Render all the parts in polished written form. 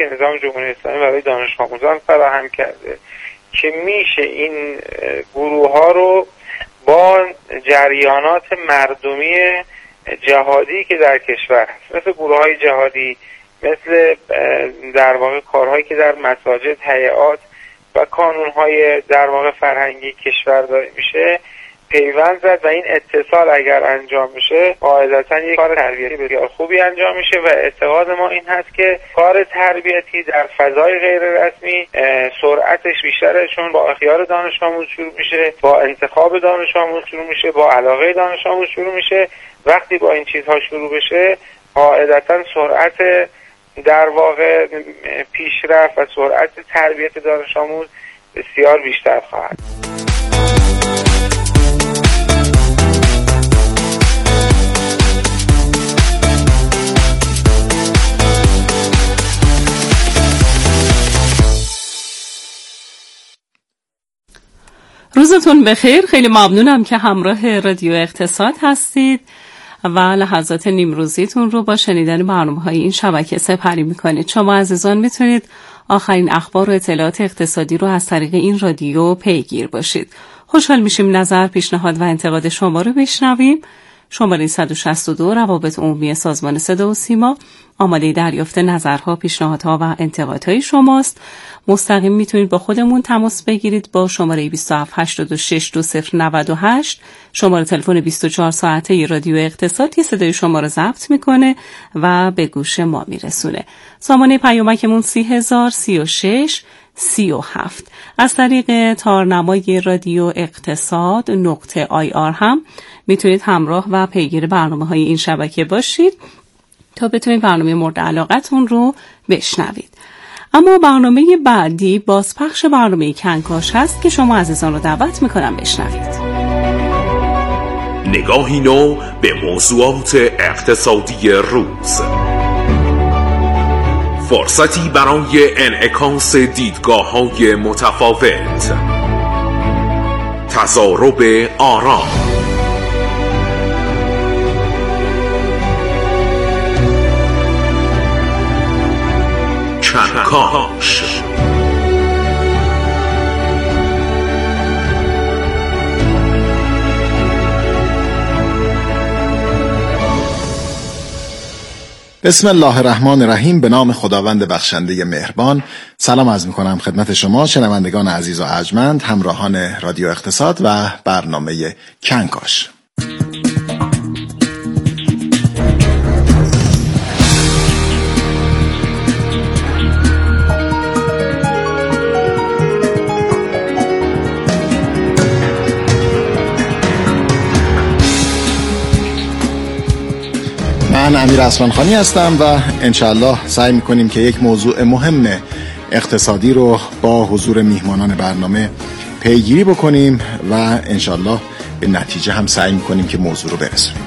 که نظام جمهوری اسلامی برای دانش آموزان فراهم کرده که میشه این گروه ها رو با جریانات مردمی جهادی که در کشور هست، مثل گروه های جهادی، مثل در واقع کارهایی که در مساجد، هیئات و کانونهای در واقع فرهنگی کشور داره میشه پیوند زد و این اتصال اگر انجام میشه قاعدتاً یک کار تربیتی بسیار خوبی انجام میشه و اعتقاد ما این هست که کار تربیتی در فضای غیر رسمی سرعتش بیشتره، چون با اختیار دانش آموز شروع میشه، با انتخاب دانش آموز شروع میشه، با علاقه دانش آموز شروع میشه. وقتی با این چیزها شروع بشه قاعدتاً سرعت در واقع پیشرفت و سرعت تربیت دانش آموز بسیار بیشتر خواهد. روزتون بخیر. خیلی ممنونم که همراه رادیو اقتصاد هستید و لحظات نیمروزیتون رو با شنیدن برنامه‌های این شبکه سپری میکنید. شما عزیزان میتونید آخرین اخبار و اطلاعات اقتصادی رو از طریق این رادیو پیگیر باشید. خوشحال میشیم نظر، پیشنهاد و انتقاد شما رو بشنویم. شماره 162 روابط عمومی سازمان صدا و سیما آماده دریافت نظرها، پیشنهادها و انتقادهای شماست. مستقیم میتونید با خودمون تماس بگیرید با شماره 27862098. شماره تلفن 24 ساعته رادیو اقتصاد که صدای شما رو ضبط میکنه و به گوش ما میرسونه. سامانه پیامکمون 300036 37. از طریق تارنمای رادیو اقتصاد .ir هم میتونید همراه و پیگیر برنامه‌های این شبکه باشید تا بتونید برنامه مورد علاقتون رو بشنوید. اما برنامه بعدی بازپخش برنامه کنکاش هست که شما عزیزان رو دعوت میکنم بشنوید. نگاهی نو به موضوعات اقتصادی روز، فرصتی برای انعکاس دیدگاه‌های متفاوت، تضارب آرا، کنکاش. بسم الله الرحمن الرحیم. به نام خداوند بخشنده مهربان. سلام عرض می‌کنم خدمت شما شنوندگان عزیز و ارجمند، همراهان رادیو اقتصاد و برنامه کنکاش. من امیر اسمانخانی هستم و انشاءالله سعی میکنیم که یک موضوع مهم اقتصادی رو با حضور میهمانان برنامه پیگیری بکنیم و انشاءالله به نتیجه هم سعی میکنیم که موضوع رو برسونیم.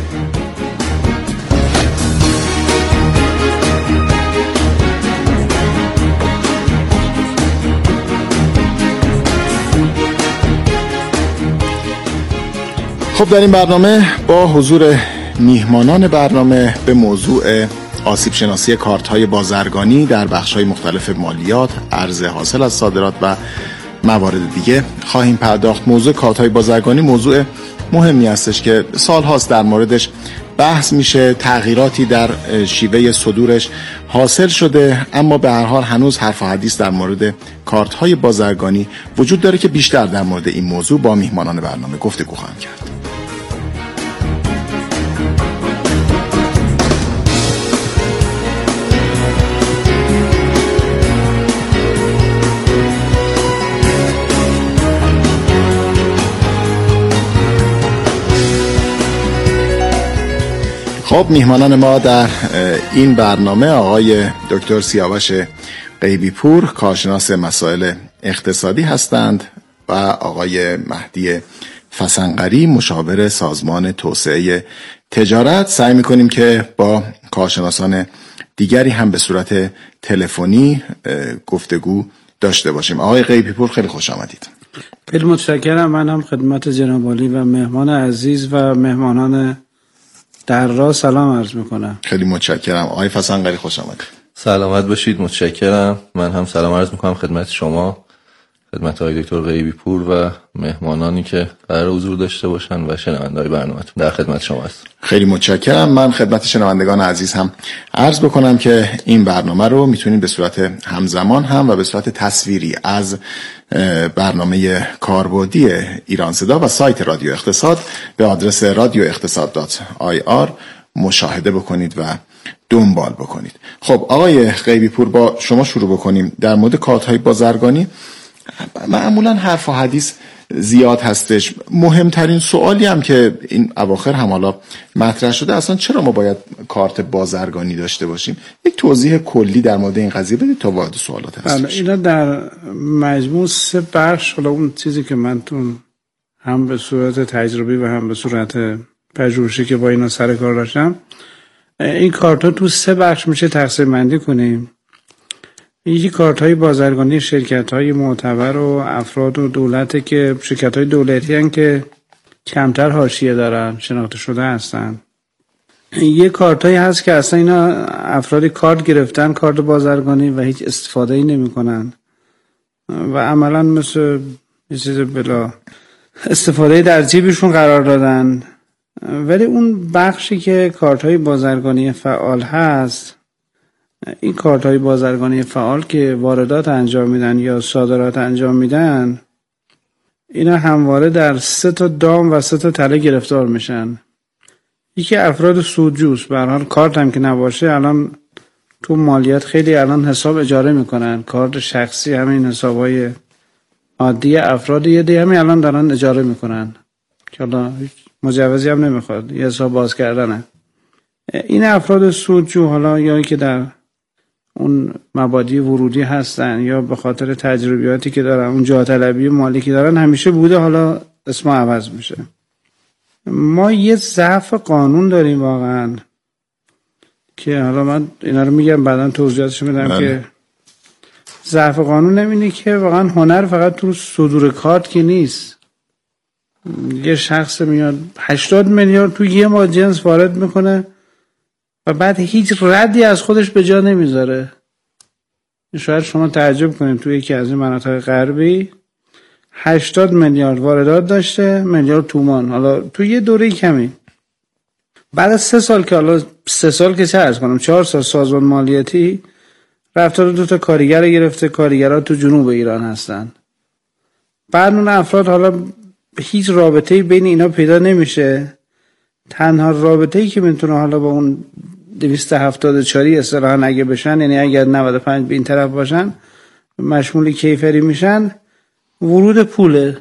خب در این برنامه با حضور میهمانان برنامه به موضوع آسیب شناسی کارت‌های بازرگانی در بخش‌های مختلف مالیات، ارز حاصل از صادرات و موارد دیگه خواهیم پرداخت. موضوع کارت‌های بازرگانی موضوع مهمی هستش که سال‌هاست در موردش بحث میشه، تغییراتی در شیوه صدورش حاصل شده، اما به هر حال هنوز حرف و حدیث در مورد کارت‌های بازرگانی وجود داره که بیشتر در مورد این موضوع با میهمانان برنامه گفتگو خواهم کرد. خب میهمانان ما در این برنامه آقای دکتر سیاوش غیبی پور، کارشناس مسائل اقتصادی هستند و آقای مهدی فسنقری، مشاور سازمان توسعه تجارت. سعی میکنیم که با کارشناسان دیگری هم به صورت تلفنی گفتگو داشته باشیم. آقای غیبی پور خیلی خوش آمدید. خیلی متشکرم. من هم خدمت جناب عالی و مهمان عزیز و مهمانان در راه سلام عرض میکنم. خیلی متشکرم. آقای فسنقری خوش آمدید. سلامت باشید، متشکرم. من هم سلام عرض میکنم خدمت شما، خدمت آقای دکتر غیبی پور و مهمانانی که قرار حضور داشته باشن و شنونده‌های برنامه‌تون. در خدمت شما هستم. خیلی متشکرم. من خدمت شنوندگان عزیز هم عرض بکنم که این برنامه رو میتونید به صورت همزمان هم و به صورت تصویری از برنامه کاربردی ایران صدا و سایت رادیو اقتصاد به آدرس radioeqtasad.ir مشاهده بکنید و دنبال بکنید. خب آقای غیبی پور، با شما شروع بکنیم. در مورد کارت‌های بازرگانی معمولا حرف و حدیث زیاد هستش. مهمترین سوالی هم که این اواخر هم حالا مطرح شده، اصلا چرا ما باید کارت بازرگانی داشته باشیم؟ یک توضیح کلی در مورد این قضیه بدید تا وارد سوالات هست. اینا در مجموع 3 بخش، حالا اون چیزی که من هم به صورت تجربی و هم به صورت پژوهشی که با اینا سر کار داشتم، این کارت ها تو 3 بخش میشه تقسیم بندی کنیم. یکی کارت های بازرگانی شرکت های معتبر و افراد و دولت که شرکت های دولتی هستند که کمتر حاشیه دارن، شناخته شده هستن. یه کارت هایی هست که اصلا اینا افرادی کارت گرفتن، کارت بازرگانی، و هیچ استفاده ای نمی کنن و عملا مثل یه چیز بلا استفاده در جیبشون قرار دادن. ولی اون بخشی که کارت های بازرگانی فعال هست، این کارت های بازرگانی فعال که واردات انجام میدن یا صادرات انجام میدن، اینا همواره در 3 دام و 3 تله گرفتار میشن. یکی افراد سودجوست، به هر حال کارت هم که نباشه الان تو مالیات خیلی الان حساب اجاره میکنن، کارت شخصی همین حسابای عادی افراد یه دی همین الان دارن اجاره میکنن که حالا مجوزی هم نمیخواد، یه حساب باز کردنه. این افراد سودجو حالا یا که در اون مبادی ورودی هستن یا به خاطر تجربیاتی که دارن، اون جاه طلبی مالی که دارن همیشه بوده، حالا اسم عوض میشه. ما یه ضعف قانون داریم واقعا که حالا من اینا رو میگم بعداً توضیحاتش میدم که ضعف قانون نمینه که واقعا هنر فقط تو صدور کارت که نیست. یه شخص میاد 80 میلیارد تو یه ماه جنس وارد میکنه و بعد هیچ ردی از خودش به جا نمیذاره. شاید شما تعجب کنید توی یکی از این مناطق غربی 80 میلیارد واردات داشته، میلیارد تومان، حالا تو یه دوره کمی. بعد از 3 سال که حالا 3 سال که چه عرض کنم 4 سال سازمان مالیاتی رفته 2 کارگر گرفته، کارگرها تو جنوب ایران هستن. بعد اون افراد حالا هیچ رابطه‌ای بین اینا پیدا نمیشه. تنها رابطه‌ای که میتونه حالا با اون 274 اصطلاحاً اگه بشن، یعنی اگر 95 به این طرف باشن مشمول کیفری میشن، ورود پوله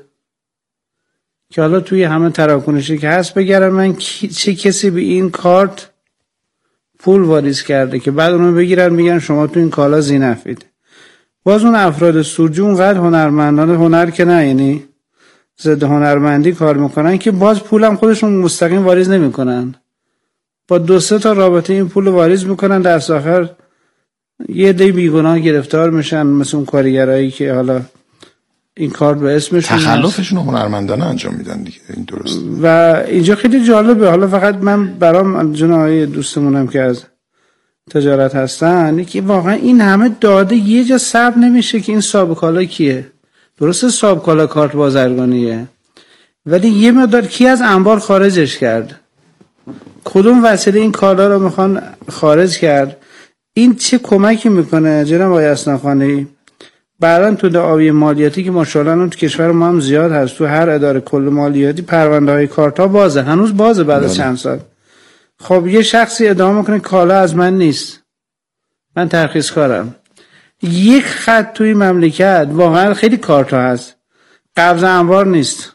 که حالا توی همه تراکنشی که هست بگرن من چه کسی به این کارت پول واریز کرده که بعد اونو بگیرن میگن شما تو این کالا ذی‌نفعید. باز اون افراد سودجو اونقدر هنرمندانه هنر که نه، یعنی ضد هنرمندی کار میکنن که باز پولم خودشون مستقیم واریز نمیکنن، با 2-3 تا رابطه این پول واریز میکنن، در آخر یه عده بیگناه گرفتار میشن، مثل اون کارگرایی که حالا این کار به اسمشون تخلفشون هنرمندانه انجام میدن دیگه. این درست. و اینجا خیلی جالبه. حالا فقط من برام جنای دوستمونم که از تجارت هستن که واقعا این همه داده یه جا ثبت نمیشه که این صاحب کالا کیه. درسته صاحب کالا کارت بازرگانیه، ولی یه مقدار کی از انبار خارجش کرد، کدوم وسیله این کالا رو میخوان خارج کرد. این چه کمکی میکنه جناب آقای اسناخانی؟ بعداً تو دعاوی مالیاتی که ماشاءالله تو کشور ما هم زیاد هست، تو هر اداره کل مالیاتی پرونده های کارتا بازه، هنوز بازه بعد از چند سال. خب یه شخصی ادعا میکنه کالا از من نیست، من ترخیص کارم. یک خط توی مملکت واقعا خیلی کارتا هست، قبض انبار نیست.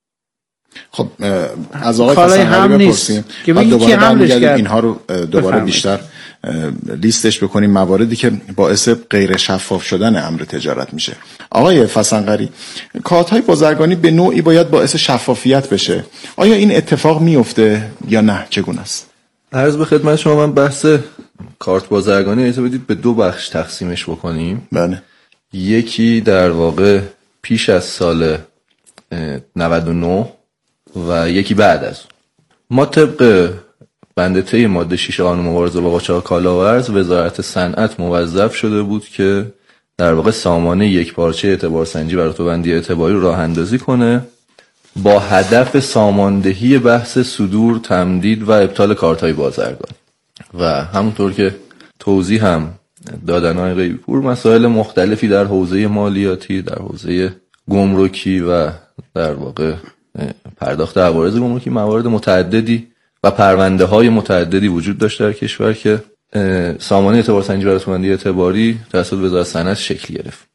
خب از آقای فسنقری بپرسیم که دوباره برمیگردیم اینها رو دوباره بیشتر لیستش بکنیم، مواردی که باعث غیر شفاف شدن امر تجارت میشه. آقای فسنقری، کارت‌های بازرگانی به نوعی باید باعث شفافیت بشه، آیا این اتفاق میفته یا نه؟ چگونه است؟ عرض به خدمت شما، من بحث کارت بازرگانی اجازه بدید به 2 بخش تقسیمش بکنیم. بله. یکی در واقع پیش از سال 99 و یکی بعد از. ما طبق بند ته ماده 6 قانون مبارزه با قاچاق کالا و ارز وزارت صنعت موظف شده بود که در واقع سامانه یک پارچه اعتبارسنجی و رتبه‌بندی اعتباری رو راه اندازی کنه با هدف ساماندهی بحث صدور، تمدید و ابطال کارت‌های بازرگانی. و همونطور که توضیح هم دادن آقای غیبی‌پور، مسائل مختلفی در حوزه مالیاتی، در حوزه گمرکی و در واقع پرداخت عوارض گمرکی موارد متعددی و پرونده های متعددی وجود داشت در کشور که سامانه اعتبارسنجی و رتبه‌بندی اعتباری توسط وزارت صنعت شکل گرفت.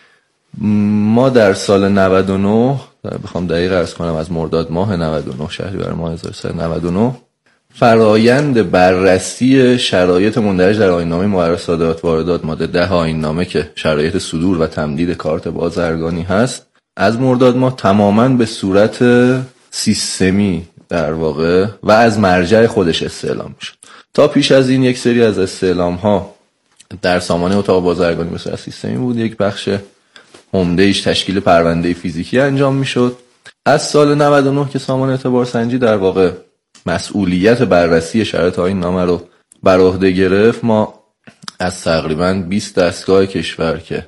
ما در سال 99 بخوام دقیق عرض کنم از مرداد ماه 99 شهریور ماه 1399 فرایند بررسی شرایط مندرج در آیین‌نامه مقرر صادرات واردات ماده 10 آیین‌نامه که شرایط صدور و تمدید کارت بازرگانی هست از مرداد ماه تماماً به صورت سیستمی در واقع و از مرجع خودش استعلام میشد. تا پیش از این یک سری از استعلام ها در سامانه اتاق بازرگانی به صورت سیستمی بود، یک بخش عمده ایش تشکیل پرونده فیزیکی انجام میشد. از سال 99 که سامانه اعتبارسنجی در واقع مسئولیت بررسی شرایط آیین‌نامه رو بر عهده گرفت، ما از تقریباً 20 دستگاه کشور که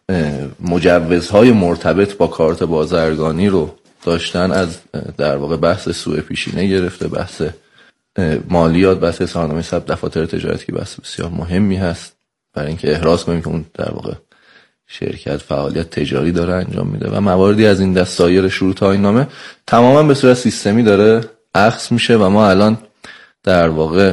مجوزهای مرتبط با کارت بازرگانی رو داشتن، از در واقع بحث سوء پیشینه گرفته، بحث مالیات، بحث اظهارنامه ثبت دفاتر تجارتی که بحث بسیار مهمی هست برای اینکه احراز کنیم که اون در واقع شرکت فعالیت تجاری داره انجام میده و مواردی از این دست سایر شروط آیین‌نامه تماما به صورت سیستمی داره اخذ میشه و ما الان در واقع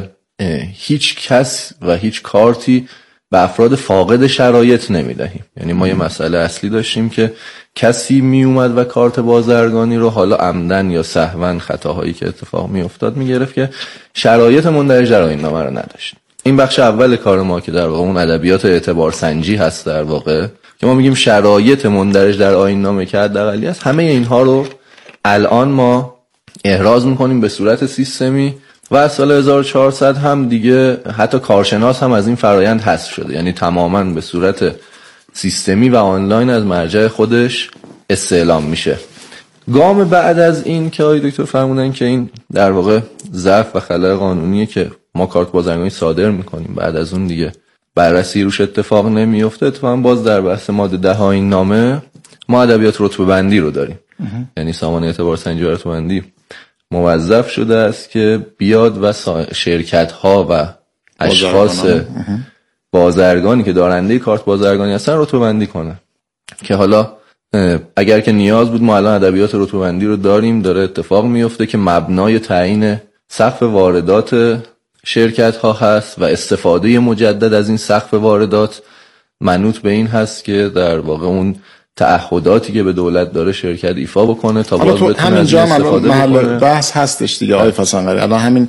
هیچ کس و هیچ کارتی به افراد فاقد شرایط نمیدهیم. یعنی ما یه مسئله اصلی داشتیم که کسی می اومد و کارت بازرگانی رو حالا عمدن یا سهوا خطاهایی که اتفاق می افتاد می گرفت که شرایط مندرج در آیین‌نامه رو نداشت. این بخش اول کار ما که در واقع اون ادبیات اعتبارسنجی هست، در واقع که ما میگیم شرایط مندرج در آیین‌نامه که حداقلی است، همه اینها رو الان ما احراز میکنیم به صورت سیستمی و از سال 1400 هم دیگه حتی کارشناس هم از این فرایند حذف شده، یعنی تماما به صورت سیستمی و آنلاین از مرجع خودش استعلام میشه. گام بعد از این که آقای دکتر فرمودن که این در واقع ضعف و خلأ قانونیه که ما کارت بازرگانی صادر میکنیم، بعد از اون دیگه بررسی روش اتفاق نمیفته. اتفاقا باز در بحث ماده 10 آیین‌نامه ما ادبیات رتبه‌بندی رو داریم، یعنی سامانه اعتبارسنجی و رتبه‌بندی موظف شده است که بیاد و شرکت‌ها و اشخاص بازرگانی که دارنده کارت بازرگانی هستن رتبه‌بندی کنه، که حالا اگر که نیاز بود ما الان ادبیات رتبه‌بندی رو داریم، داره اتفاق میفته که مبنای تعیین سقف واردات شرکت‌ها هست و استفاده مجدد از این سقف واردات منوط به این هست که در واقع اون تعهداتی که به دولت داره شرکت ایفا بکنه تا باز بتونه از استفاده بکنه. بحث هستش دیگه آقای فسانقری، الان همین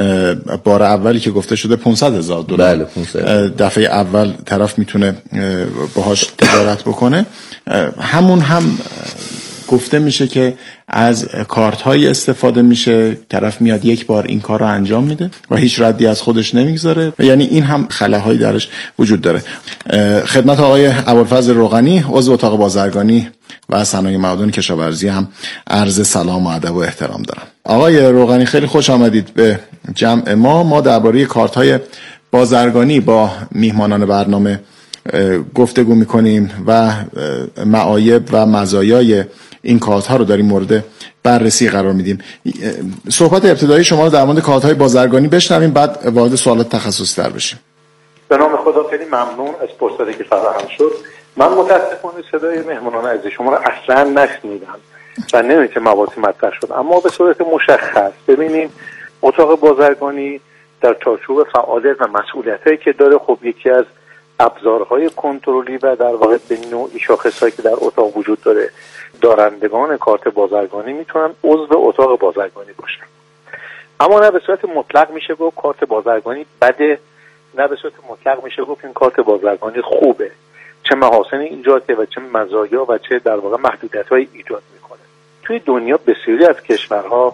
بار اولی که گفته شده $500,000 بله 500 دفعه اول طرف میتونه باهاش تجارت بکنه. همون هم گفته میشه که از کارت های استفاده میشه، طرف میاد یک بار این کار رو انجام میده و هیچ ردی از خودش نمیگذاره، یعنی این هم خلاهایی درش وجود داره. خدمت آقای ابوالفضل روغنی عضو اتاق بازرگانی و صنایع معدن کشاورزی هم عرض سلام و ادب و احترام دارم. آقای روغنی خیلی خوش آمدید به جمع ما درباره کارت های بازرگانی با میهمانان برنامه گفتگو میکنیم و معایب و مزایای این کارت ها رو داریم مورد بررسی قرار میدیم. صحبت ابتدایی شما رو در مورد کارت های بازرگانی بشنویم، بعد وارد سوالات تخصصی تر بشیم. به نام خدا خیلی ممنون از فرصتی که فراهم شد. من متاسفانه صدای مهمانان عزیز شما رو اصلا نشنیدم و نمیشه مواردی مطرح شد، اما به صورت مشخص ببینیم اتاق بازرگانی در چارچوب فعالیت و مسئولیتایی که داره، خب یکی از ابزارهای کنترلی و در واقع به نوعی شاخصهایی که در اتاق وجود داره، دارندگان کارت بازرگانی میتونن عضو اتاق بازرگانی باشن. اما نه به صورت مطلق میشه گفت کارت بازرگانی بده، نه به صورت مطلق میشه گفت این کارت بازرگانی خوبه. چه محاسن ایجاد و چه مزایا و چه در واقع محدودیت‌های ایجاد میکنه. توی دنیا بسیاری از کشورها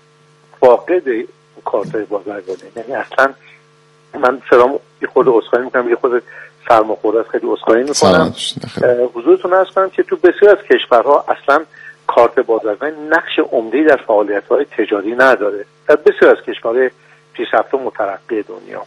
فاقد کارت بازرگانی، یعنی اصلا من سلام یه خود عذرخواهی میکنم، یه خود سرماخورده است، خیلی عذرخواهی میکنم. حضورتون عرض کنم که تو بسیار از کشورها اصلا کارت بازرگانی نقش عمده‌ای در فعالیت‌های تجاری نداره. در بسیار از کشورهای پیشرفت مترقی دنیا.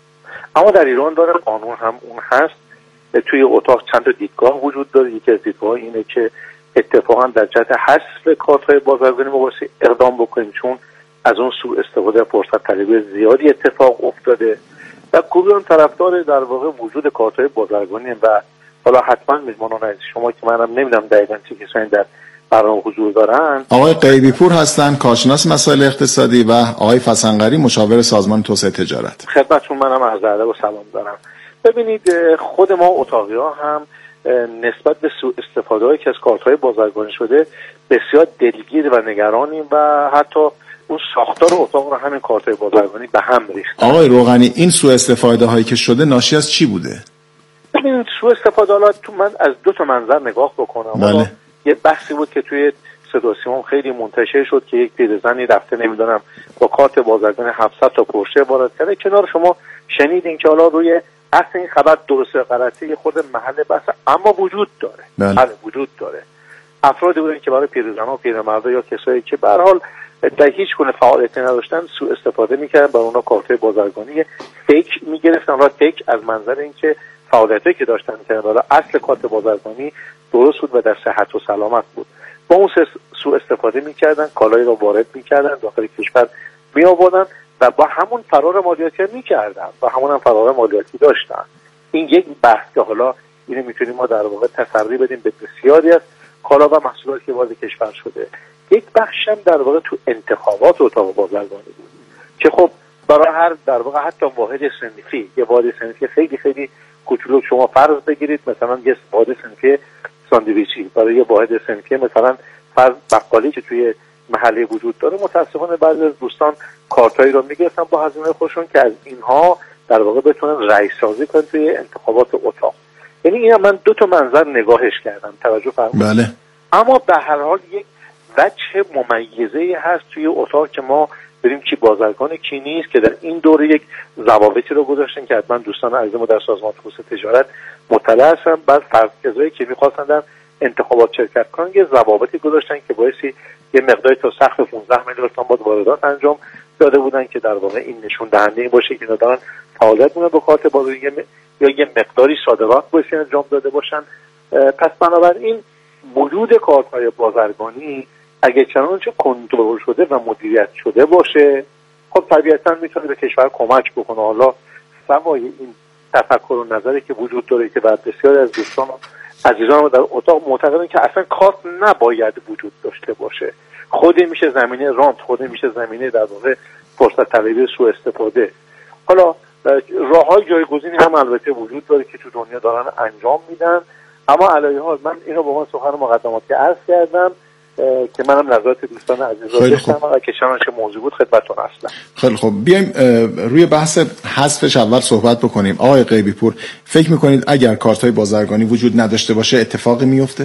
اما در ایران داره قانون هم اون هست. توی اتاق چند تا دیدگاه وجود داره. یکی از دیدگاه اینه که اتفاقا در جهت حذف کارت‌های بازرگانی ما باید اقدام بکنیم، چون از اون سوء استفاده فرصت طلبی زیادی اتفاق افتاده و گروه طرفدار در واقع وجود کارت‌های بازرگانی و حالا حتما میزبانان از شما که منم نمیدونم دقیقاً چه کسانی در برنامه حضور دارن. آقای غیبی پور هستن، کارشناس مسائل اقتصادی، و آقای فسنقری، مشاور سازمان توسعه تجارت. خدمتتون منم عرض ادب و سلام دارم. ببینید خود ما اتاقی‌ها هم نسبت به سوء استفاده‌ای که از کارت‌های بازرگانی شده بسیار دلگیر و نگرانیم و حتی اون ساختار اتاق رو همین کارت‌های بازرگانی به هم ریخت. آقای روغنی، این سوء استفاده هایی که شده ناشی از چی بوده؟ ببینید سوء استفاده تو من از دو تا منظر نگاه بکنم. بله. یه بحثی بود که توی صدا و سیما خیلی منتشر شد که یک پیرزنی رفته نمیدونم با کارت بازرگانی 700 تا پورشه وارد کرده. کنار شما شنیدین که حالا روی اصل این خبر درست و غلطی یه خود محل بحث، اما وجود داره. بله وجود داره. افرادی بودن که برای پیرزن‌ها و پیرمردا یا کسایی که به هر حال در هیچ گونه فعالیتی نداشتن سوء استفاده می‌کردن، برای اونها کارت بازرگانی فیک می‌گرفتن. را فیک از منظر اینکه فعالیتی که داشتن می‌کردن، حالا اصل کارت بازرگانی درست بود و در صحت و سلامت بود. با اون سوء استفاده می‌کردن، کالایی را وارد می‌کردن، داخل کشور می‌آوردن و با همون فرار مالیاتی می‌کردن و همون هم فرار مالیاتی داشتن. این یک بحث که حالا اینو می‌تونیم ما در واقع تسری بدیم به بسیاری از کالا و محصولاتی که وارد کشور شده. یک بخشم در واقع تو انتخابات اتاق بازرگانی بود که خب برای هر در واقع حتی واحد صنفی، یه واحد صنفی خیلی خیلی کوچولو شما فرض بگیرید مثلا یه واحد صنفی ساندویچی، برای یه واحد صنفی مثلا فرض بقالی که توی محله وجود داره، متاسفانه بعضی از دوستان کارتایی رو میگرفتن با هزینه خودشون که از اینها در واقع بتونن رئیس سازی کنن توی انتخابات اتاق. یعنی اینا من دو تا منظر نگاهش کردم، توجه فرمایید. بله. اما به هر حال یک وجه ممیزه‌ای هست توی اتاق که ما بریم کی بازرگان کی نیست، که در این دوره یک ضوابطی رو گذاشتن که حتما دوستان عزیز ما در سازمان توسعه تجارت مطلع هستن. بعد فرض کسایی که می‌خواستن در انتخابات شرکت کنن یه ضوابطی گذاشتن که باعثی یه مقداری تا سقف 15 میلیون تومان باید واردات انجام داده بودن که در واقع این نشون دهنده این باشه که دارن فعالیت می‌کنن با کارت بازرگانی یا یه مقداری صادرات باشه انجام داده باشن. پس بنابراین وجود کارت‌های بازرگانی اگه چنانچه کنترل شده و مدیریت شده باشه، خب طبیعتاً میتونه به کشور کمک بکنه. حالا سوای این تفکر و نظری که وجود داره که بعد بسیاری از دوستان عزیزان ما در اتاق معتقدن که اصلا کارت نباید وجود داشته باشه، خود میشه زمینه رانت، خود میشه زمینه در واقع فرصت طلبی سوء استفاده. حالا راههای جایگزینی هم البته وجود داره که تو دنیا دارن انجام میدن، اما علیه حال من اینو با من سخن مقدماتی عرض کردم که منم نظرات دوستان عزیز رو داشتم و که چه موضوع بود خدمتتون هستم. خیلی خب، بیایم روی بحث حذفش اول صحبت بکنیم. آقای غیبی پور، فکر میکنید اگر کارت‌های بازرگانی وجود نداشته باشه اتفاقی میفته؟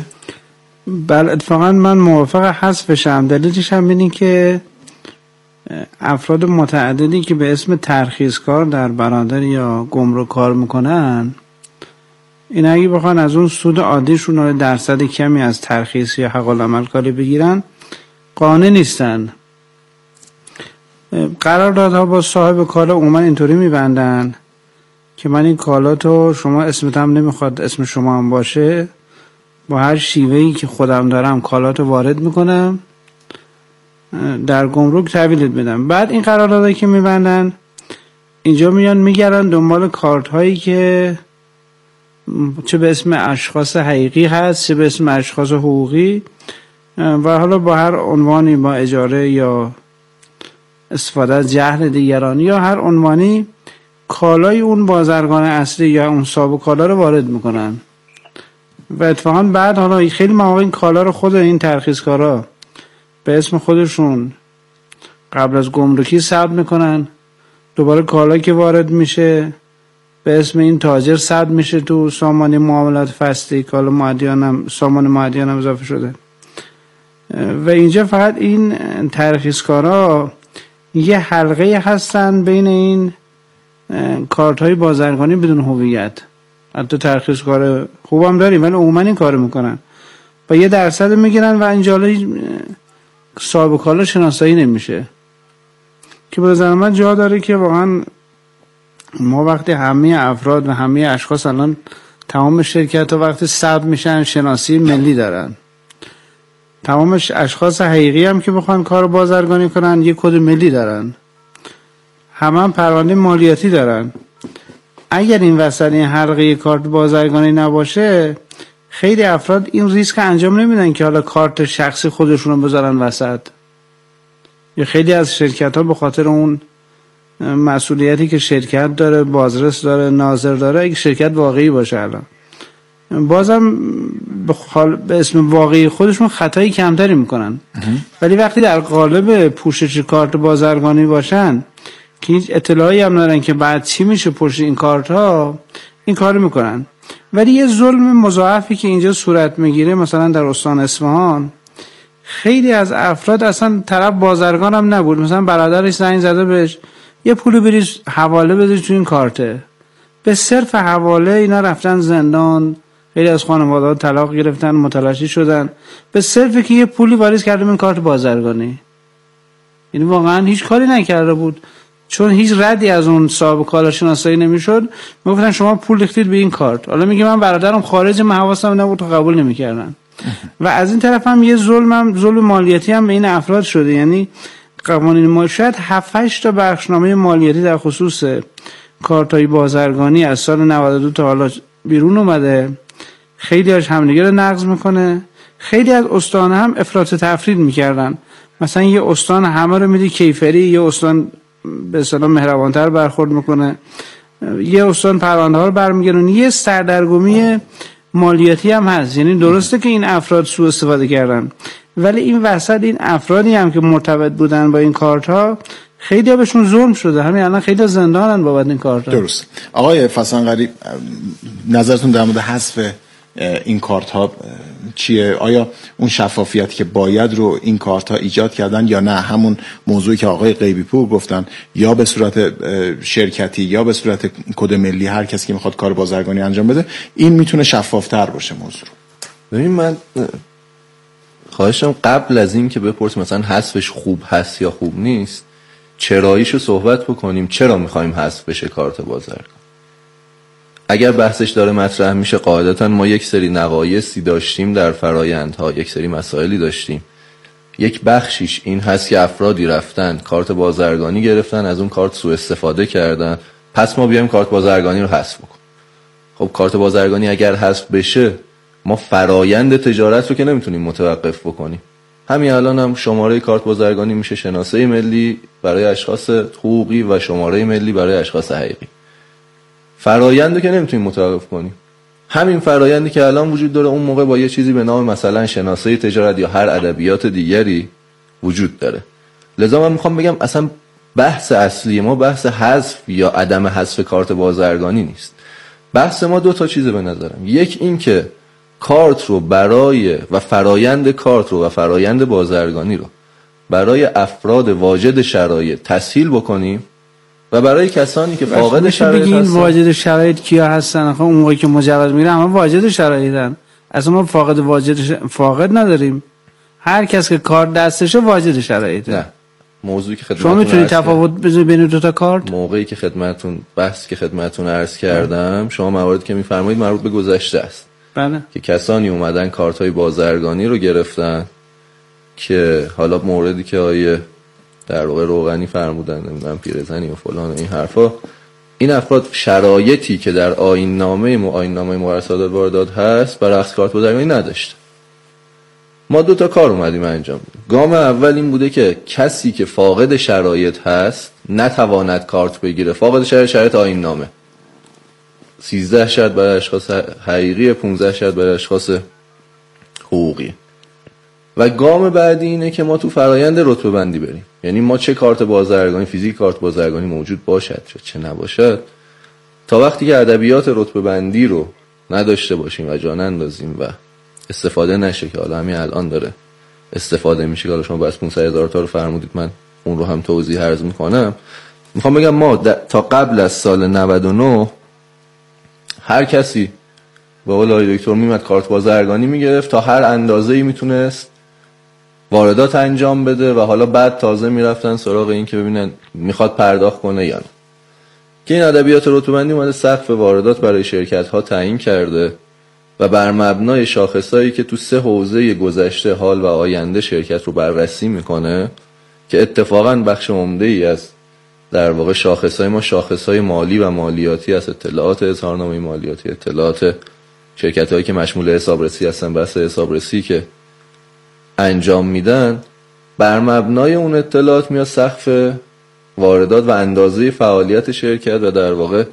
بله اتفاقا من موافق حذفشم. دلیلش هم اینه که افراد متعددی که به اسم ترخیصکار در برادری یا گمرک کار میکنن، این اگه بخوان از اون سود عادیشون درصد کمی از ترخیص یا حق العمل کاری بگیرن قانع نیستن. قراردادها با صاحب کالا عموما اینطوری میبندن که من این کالا تو شما اسمت هم نمیخواد اسم شما هم باشه، با هر شیوهی که خودم دارم کالاتو وارد میکنم، در گمرک تحویلت بدم. بعد این قراردادهایی که میبندن اینجا میان میگردن دنبال کارت هایی که چه به اسم اشخاص حقیقی هست چه به اسم اشخاص حقوقی و حالا با هر عنوانی، با اجاره یا استفاده از جهل دیگران یا هر عنوانی، کالای اون بازرگان اصلی یا اون صاحب کالا رو وارد میکنن و اتفاقا بعد حالا خیلی مواقع این کالا رو خود این ترخیصکارا به اسم خودشون قبل از گمرکی ثبت میکنن، دوباره کالا که وارد میشه به اسم این تاجر ثبت میشه تو سامانه معاملات فصلی، کالا معدیانم سامان معدیانم اضافه شده و اینجا فقط این ترخیصکارا یه حلقه هستن بین این کارت های بازرگانی بدون هویت. حتی ترخیصکار خوبم داریم ولی عموما این کارو میکنن با یه درصد میگیرن و اینجا صاحب کالا شناسایی نمیشه که به نظر من جا داره که واقعا ما وقتی همه افراد و همه اشخاص الان تمام شرکت ها وقتی ثبت میشن شناسی ملی دارن، تمام اشخاص حقیقی هم که بخوان کار بازرگانی کنن یه کد ملی دارن، هم پرونده مالیاتی دارن. اگر این وسط این حلقه کارت بازرگانی نباشه خیلی افراد این ریسک انجام نمیدن که حالا کارت شخصی خودشون رو بذارن وسط. یا خیلی از شرکت ها به خاطر اون مسئولیتی که شرکت داره، بازرس داره، ناظر داره، اگه شرکت واقعی باشه الان بازم به اسم واقعی خودشون خطایی کمتری میکنن. ولی وقتی در قالب پوشش کارت بازرگانی باشن که هیچ اطلاعی هم ندارن که بعد چی میشه پشت این کارت ها، این کارو میکنن. ولی یه ظلم مضاعفی که اینجا صورت میگیره مثلا در استان اصفهان، خیلی از افراد اصلا طرف بازرگان هم نبود، مثلا برادرش زنگ زده بهش یه پولی بریز حواله بده تو این کارته، به صرف حواله اینا رفتن زندان، خیلی از خانواده‌ها طلاق گرفتن، متلاشی شدن به صرف که یه پولی واریز کردم این کارت بازرگانی. یعنی واقعا هیچ کاری نکرده بود، چون هیچ ردی از اون صاحب کالا شناسایی نمیشد، میگفتن شما پول ریختید به این کارت. حالا میگه من برادرم خارج، من حواسم نبود تو قبول نمیکردن. و از این طرف هم یه ظلم مالیاتی هم به این افراد شده. یعنی قوانین ما شاید 7-8 تا بخشنامه مالیاتی در خصوص کارت‌های بازرگانی از سال 92 تا حالا بیرون اومده، خیلی هاش همدیگه رو نقض میکنه. خیلی از استان هم افراط تفرید میکردن، مثلا یه استان همه رو میدی کیفری، یه استان به اصطلاح مهربانتر برخورد میکنه، یه استان پرونده ها رو برمیگردونه. یه سردرگمی مالیاتی هم هست. یعنی درسته که این افراد سوء استفاده کردن، ولی این وسط این افرادی هم که مرتبط بودن با این کارت ها خیلی ها بهشون ظلم شده. همین الان خیلی زندانن بابت این کارت ها. درست. آقای فسانقری، نظرتون در مورد حذف این کارت ها چیه؟ آیا اون شفافیتی که باید رو این کارت ها ایجاد کردن یا نه همون موضوعی که آقای غیبی پور گفتن، یا به صورت شرکتی یا به صورت کد ملی هر کسی که میخواد کار بازرگانی انجام بده این میتونه شفافتر باشه موضوع رو؟ ببین من خواهشم قبل از این که بپرس مثلا حذفش خوب هست یا خوب نیست، چراییشو صحبت بکنیم. چرا میخوایم حذف بشه کارت بازرگان؟ اگر بحثش داره مطرح میشه قاعدتا ما یک سری نقایصی داشتیم در فرایندها، یک سری مسائلی داشتیم. یک بخشیش این هست که افرادی رفتن کارت بازرگانی گرفتن، از اون کارت سوء استفاده کردن، پس ما بیایم کارت بازرگانی رو حذف بکنیم. خب کارت بازرگانی اگر حذف بشه ما فرایند تجارت رو که نمیتونیم متوقف بکنیم. همین الان هم شماره کارت بازرگانی میشه شناسه ملی برای اشخاص حقوقی و شماره ملی برای اشخاص حقیقی. فرایند رو که نمیتونیم متوقف کنیم. همین فرایندی که الان وجود داره اون موقع با یه چیزی به نام مثلا شناسه تجارت یا هر ادبیات دیگری وجود داره. لذا من میخوام بگم اصلا بحث اصلی ما بحث حذف یا عدم حذف کارت بازرگانی نیست. بحث ما دو تا چیزه به نظرم. یک این که کارت رو برای و فرایند کارت رو و فرایند بازرگانی رو برای افراد واجد شرایط تسهیل بکنیم و برای کسانی که فاقد شرایط هستن. بگین واجد شرایط کیا هستن؟ آخه اون موقعی که مجرد میره همه واجد شرایطن. اصلا ما فاقد نداریم. هر کس که کارت دستشه واجد شرایطه. نه. موضوعی که خدمتتون شما میتونید تفاوت بذارید بین دو تا کارت؟ موقعی که خدمتتون عرض کردم شما مواردی که میفرمایید مربوط به گذشته است. بله. که کسانی اومدن کارت‌های بازرگانی رو گرفتن که حالا موردی که آیه در واقع روغنی فرمودن، نمیدونم پیرزنی و فلان و این حرفا، این افراد شرایطی که در آیین‌نامه مقررات واردات هست برای اخذ کارت بازرگانی نداشت. ما دو تا کار اومدیم انجام بدیم. گام اول این بوده که کسی که فاقد شرایط هست نتواند کارت بگیره. فاقد شرایط آیین‌نامه 13 شرط برای اشخاص حقیقی، 15 شرط برای اشخاص حقوقی. و گام بعدی اینه که ما تو فرایند رتبه بندی بریم. یعنی ما چه کارت بازرگانی فیزیک کارت بازرگانی موجود باشد چه نباشد، تا وقتی که ادبیات رتبه بندی رو نداشته باشیم و جا نندازیم و استفاده نشه، که حالا همین الان داره استفاده میشه، که حالا شما بس 500,000 تا رو فرمودید، من اون رو هم توضیح عرض میکنم. میخوام بگم ما تا قبل از سال 99 هر کسی با قول آقای دکتر میمد کارت بازرگانی میگرفت، تا هر اندازه‌ای میتونست واردات انجام بده و حالا بعد تازه میرفتن سراغ این که ببینن میخواد پرداخت کنه یا نه. که این ادبیات رتبه‌بندی اومده سقف واردات برای شرکت ها تعیین کرده و بر مبنای شاخصایی که تو 3 حوزه گذشته، حال و آینده شرکت رو بررسی میکنه که اتفاقاً بخش عمده‌ای از در واقع شاخصای ما شاخصای مالی و مالیاتی از اطلاعات اظهارنامه مالیاتی، اطلاعات شرکت‌هایی که مشمول حسابرسی هستن، بحث حسابرسی که انجام میدن، بر مبنای اون اطلاعات میاد سقف واردات و اندازه فعالیت شرکت و در واقع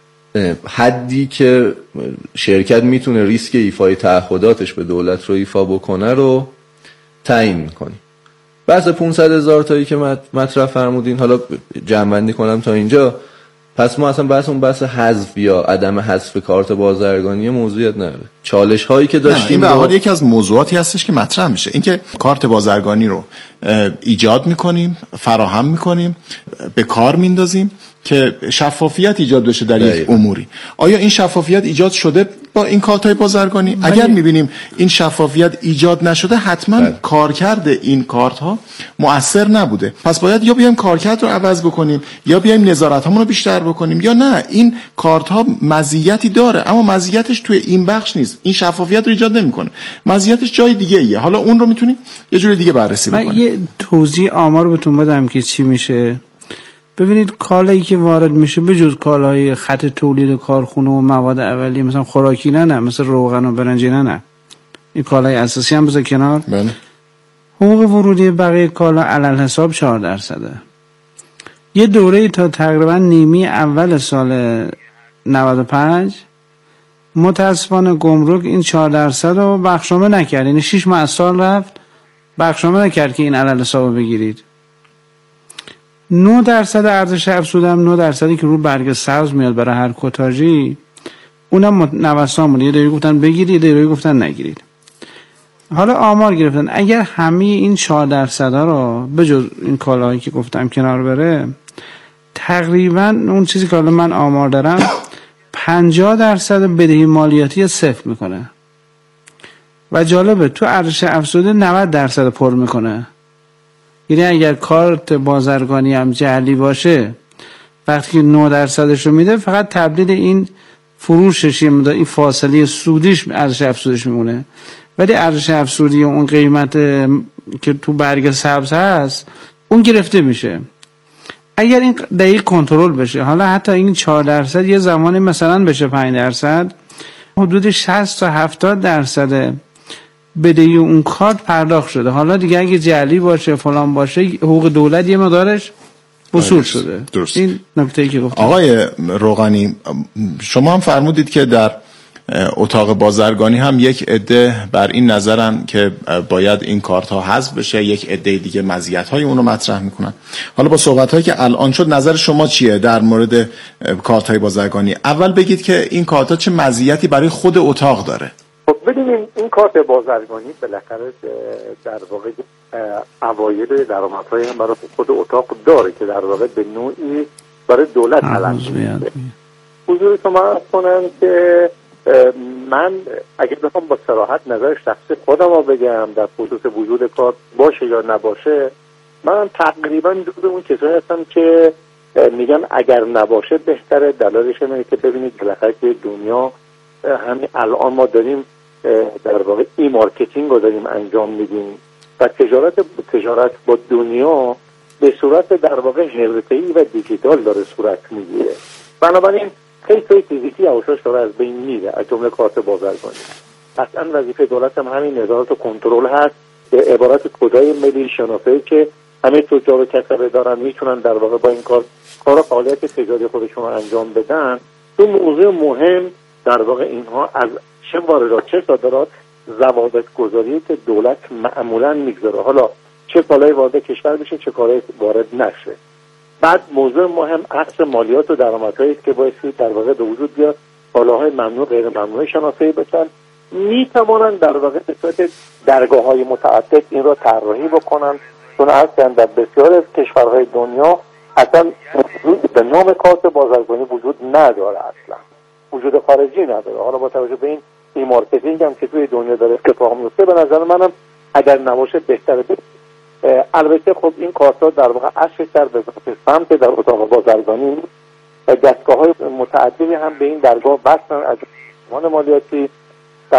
حدی که شرکت میتونه ریسک ایفای تعهداتش به دولت رو ایفا بکنه رو تعیین میکنه. بحث 500,000 تایی که مطرح فرمودین، حالا جمع‌بندی کنم تا اینجا. پس ما اصلا بحث حذف یا عدم حذف کارت بازرگانی موضوعیت نداره. چالش هایی که داشتیم این به حال یکی از موضوعاتی هستش که مطرح میشه، اینکه کارت بازرگانی رو ایجاد میکنیم، فراهم میکنیم، به کار میندازیم که شفافیت ایجاد بشه در یک اموری. آیا این شفافیت ایجاد شده با این کارت‌های بازرگانی؟ اگر می‌بینیم این شفافیت ایجاد نشده، حتما کارکرد این کارت‌ها مؤثر نبوده. پس باید یا بیایم کارکرد رو عوض بکنیم، یا بیایم نظارت‌هامون رو بیشتر بکنیم، یا نه این کارت‌ها مزیتی داره اما مزیتش توی این بخش نیست، این شفافیت رو ایجاد نمی‌کنه، مزیتش جای دیگه‌ایه. حالا اون رو می‌تونیم یه جور دیگه بررسی بکنیم. من یه توضیح آمار بهتون بدم که چی میشه. ببینید کالایی که وارد میشه به جز کالای خط تولید کارخونه و مواد اولیه مثلا خوراکی نه مثل روغن و برنج نه این کالای اساسی هم بذار کنار. بله. حقوق ورودی بقیه کالا علل حساب 4%. یه دوره تا تقریبا نیمی اول سال 95 متاسفانه گمرک این 4% رو بخشنامه نکرد، یعنی 6 ماه از سال رفت بخشنامه نکرد که این علل حساب بگیرید. 9% ارزش افزوده هم 9% که رو برگ سبز میاد برای هر کتاژی، اونم نوسان بود. یه دیگه گفتن بگیرید، یه دیگه گفتن نگیرید. حالا آمار گرفتن اگر همه این 4% رو به جز این کالاهایی که گفتم کنار بره، تقریبا اون چیزی که حالا من آمار دارم 50% بدهی مالیاتی صفر میکنه و جالبه تو ارزش افزوده 90% پر میکنه. یعنی اگر کارت بازرگانی هم جعلی باشه، وقتی که 9% رو میده فقط تبدیل این فروشش این فاصله سودیش ارزش افزودش میمونه، ولی ارزش افزودی اون قیمت که تو برگ سبز هست اون گرفته میشه. اگر این دقیق کنترل بشه، حالا حتی این 4% یه زمانی مثلا بشه 5%، حدود 60 تا 70% بدهی اون کارت پرداخت شده. حالا دیگه اگه جعلی باشه فلان باشه حقوق دولت یه مقدارش وصول شده. درست. این نکته‌ای که گفتم. آقای روغانی، شما هم فرمودید که در اتاق بازرگانی هم یک عده بر این نظرن که باید این کارت ها حذف بشه، یک عده دیگه مزیت های اون رو مطرح میکنن. حالا با صحبت هایی که الان شد نظر شما چیه در مورد کارت های بازرگانی؟ اول بگید که این کارت ها چه مزیتی برای خود اتاق داره. خب ببینیم این کارت بازرگانی بالاخره در واقع عواید درآمدهای هم برای خود اتاق داره که در واقع به نوعی برای دولت تلقی میشه. حضورتون عرض کنم که من اگر بخوام با صراحت نظر شخصی خودم رو بگم در خصوص وجود کارت باشه یا نباشه، من تقریبا جزو اون کسایی هستم که میگم اگر نباشه بهتره. دلایلش اینه که ببینید بالاخره که دنیا همین الان ما داریم در واقع ای مارکتینگ رو داریم انجام میدیم و تجارت با دنیا به صورت در واقع حرفه‌ای و دیجیتال داره صورت میگیره. بنابراین خیلی فیزیکی اوشاش داره از بین میره، از جمله کارت بازرگانی. اصلا وظیفه دولت هم همین نظارت و کنترل هست به عبارت کدای ملی شناسایی که همه تجار و کسبه دارن میتونن در واقع با این کار فعالیت تجاری خودشون رو انجام بدن. دو موضوع مهم در واقع اینها از چه واردات چه صادرات ضوابط گذاری که دولت معمولا میگذاره، حالا چه کالای وارد کشور بشه چه کالای وارد نشه. بعد موضوع مهم عکس مالیات و درآمدهایی که بایستی در واقع به وجود بیاد، کالاهای ممنوع غیر ممنوع شناسایی بشن. میتوانند در واقع به صورت درگاه‌های متعدد این را طراحی بکنن، چون اصلا در بسیار از کشورهای دنیا اصلا به نام کارت بازرگانی وجود نداره، اصلا وجود خارجی نداره. حالا با توجه به این ای مارکتینگ هم که توی دنیا داره اتفاق میفته، به نظر منم اگر نباشه بهتره. البته خب این کارت‌ها در واقع اصلش در وزارت سمت در اتاق بازرگانی و دستگاه‌های متعددی هم به این درگاه بستن، از سازمان مالیاتی